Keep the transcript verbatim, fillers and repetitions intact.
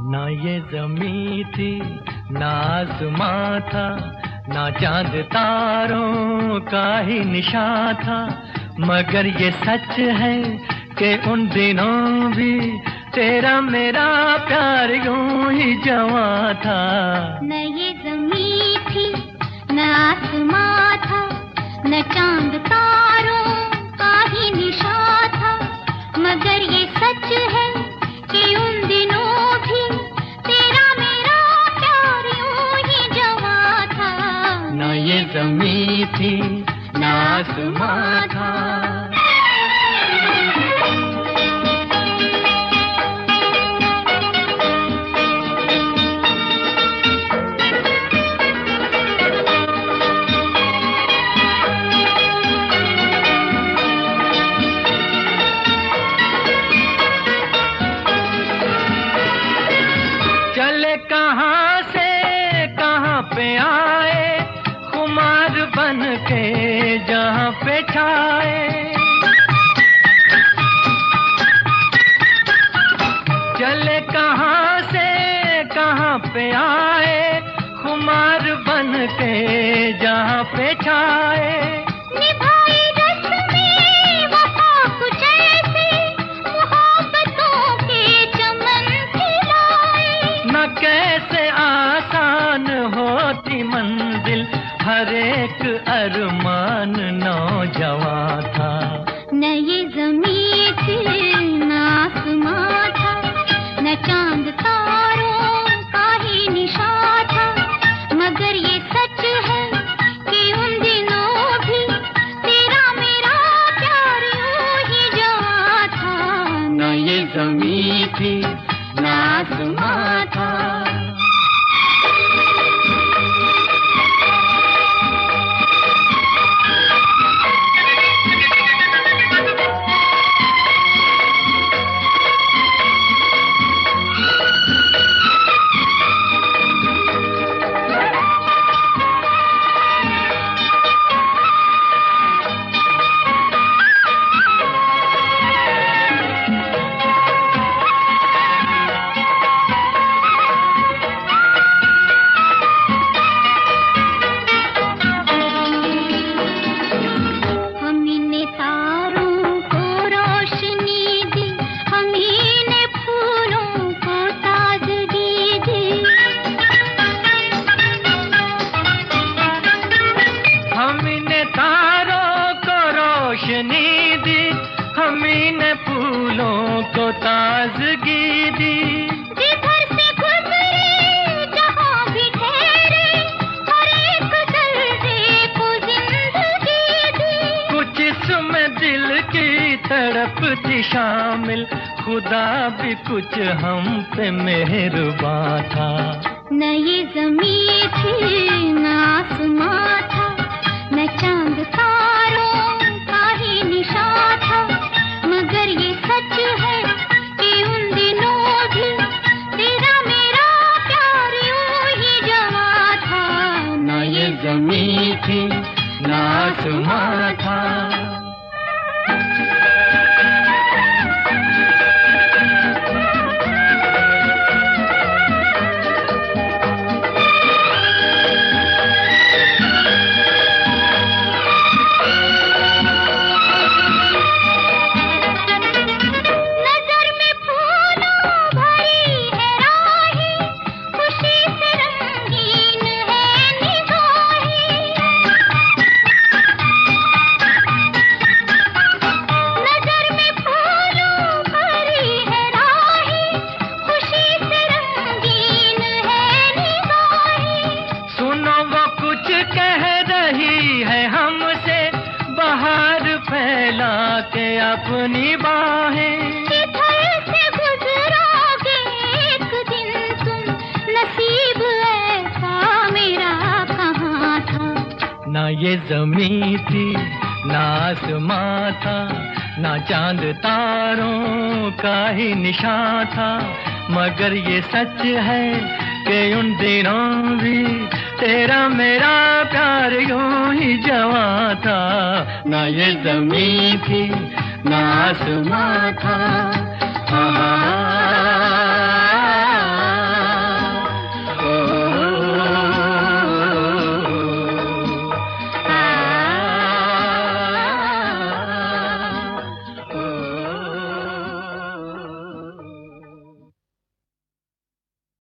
ना ये ज़मीं थी ना आसमां था, ना चांद तारों का ही निशान था, मगर ये सच है कि उन दिनों भी तेरा मेरा प्यार यूं ही जवां था। न ये ज़मीं थी न आसमां था, न चांद तारों का ही निशान था, मगर ये सच है कि उन दिनों भी तेरा मेरा प्यार यूं ही जवां था। न ये ज़मीं थी न आसमां था। चले कहाँ से कहाँ पे आए, खुमार बन के जहाँ पे छाए। चले कहाँ से कहाँ पे आए, खुमार बन के जहाँ पे छाए। कैसे आसान होती मंजिल, हर एक अरमान नौजवां था। न ये ज़मीं थी न आसमां था, न चांद तारों का ही निशान था, मगर ये सच है कि उन दिनों भी तेरा मेरा प्यार यूं ही जवां था। न ये ज़मीं थी न आसमां था। रोशनी दी हमी ने फूलों को ताजगी दी। जिधर से गुजरे जहाँ भी ठहरे, हर एक दर्जे को जिंदगी दी। कुछ इसमें दिल की तड़प थी शामिल, खुदा भी कुछ हम पे मेहरबान था। न ये ज़मीं थी न आसमां था, न चांद तारों का ही निशान था, मगर ये सच है कि उन दिनों भी तेरा मेरा प्यार यूं ही जवां था। न ये ज़मीं थी न आसमां था। फैला के अपनी बाहें, इधर से गुजरोगे एक दिन तुम, नसीब ऐसा मेरा कहाँ था। ना ये ज़मीं थी ना आसमां था, ना चांद तारों का ही निशान था, मगर ये सच है कि उन दिनों भी तेरा मेरा प्यार यूं ही जवां था। ना ये ज़मीं थी ना आसमां था।